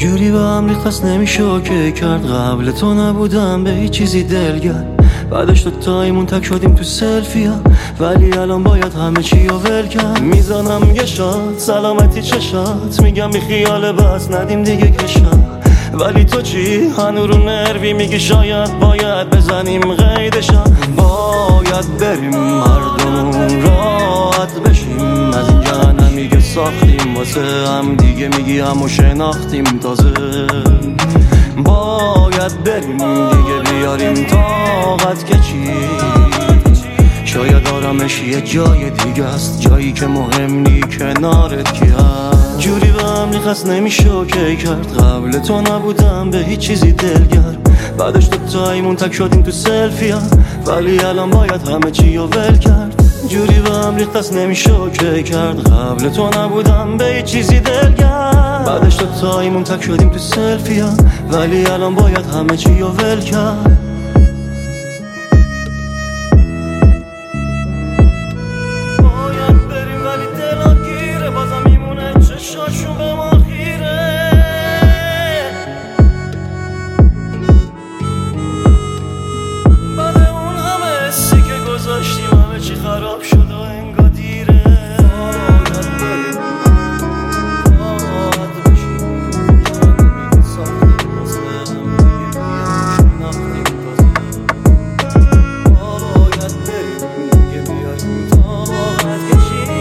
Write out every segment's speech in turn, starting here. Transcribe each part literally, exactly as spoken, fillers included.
جوری به هم ریخت نمیشه اوکی کرد. قبل تو نبودم به هیچ چیزی دلگر، بعدش تو تایمون تک شدیم تو سلفیا، ولی الان باید همه چی رو ول کرد. میزنم یه شات سلامتی چشات، میگم بی خیال بس ندیم دیگه کشات، ولی تو چی؟ هنو رو نروی میگی شاید باید بزنیم قیدشا. باید بریم مردمون راحت بشیم، از این جهنمی که ساختیم واسه هم دیگه، میگی همو شناختیم تازه. باید بریم دیگه بیاریم طاقت که چی؟ شاید آرامش یه جای دیگه است، جایی که مهم نی کنارت کی هست. جوری به هم ریخت نمیشه اوکی کرد. قبل تو نبودم به هیچ چیزی دلگر، بعدش تو تایمون تک شدیم تو سلفیا، ولی الان باید همه چی رو ول کرد. جوری به هم ریخت نمیشه اوکی کرد. قبل تو نبودم به هیچ چیزی دلگر، بعدش تو تایمون تک شدیم تو سلفیا، ولی الان باید همه چی رو ول کرد. شاشون به ما خیره، بعد اون همه حسی که گذاشتیم همه چی خراب شد و انگار دیره. باید بریم باید بشیم، جهنمی که ساختیم واسه هم دیگه، شناختیم تازه. باید بریم دیگه بیاریم طاقت کشیم،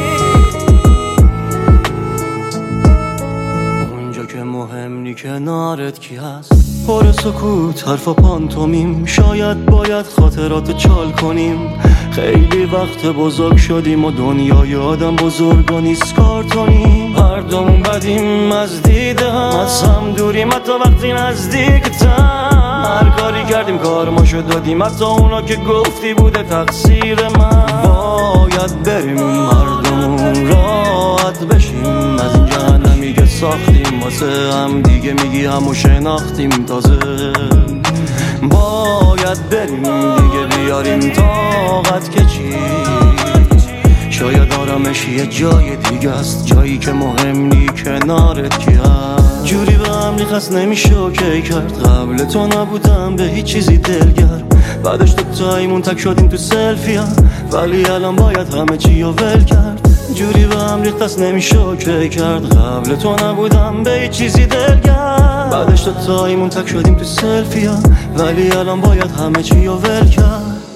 که مهم نی کنارت کی هست. پر سکوت حرف و پانتومیم، شاید باید خاطراتو چال کنیم. خیلی وقت بزرگ شدیم و دنیای آدم بزرگ و نیست کارتونیم. هر دومون بدیم از دیده هم، از هم دوریم حتی وقتی نزدیکتم. هر کاری کردیم کارماشو دادیم، حتی اونا که گفتی بوده تقصیر من. باید بریم مردمون راحت بشیم، از این جهنمی که ساختیم واسه هم دیگه، میگی همو شناختیم تازه. باید بریم دیگه بیاریم طاقت که چی؟ شاید آرامش یه جای دیگه است، جایی که مهم نی کنارت کی هست. جوری به هم ریخت نمیشه اوکی کرد. قبل تو نبودم به هیچ چیزی دلگر، بعدش تو تایمون تک شدیم تو سلفیا، ولی الان باید همه چی رو ول کرد. جوری به هم ریخت نمیشه اوکی کرد. قبل تو نبودم به هیچ چیزی دلگر، بعدش تو تایمون تک شدیم تو سلفیا، ولی الان باید همه چی رو ول کرد.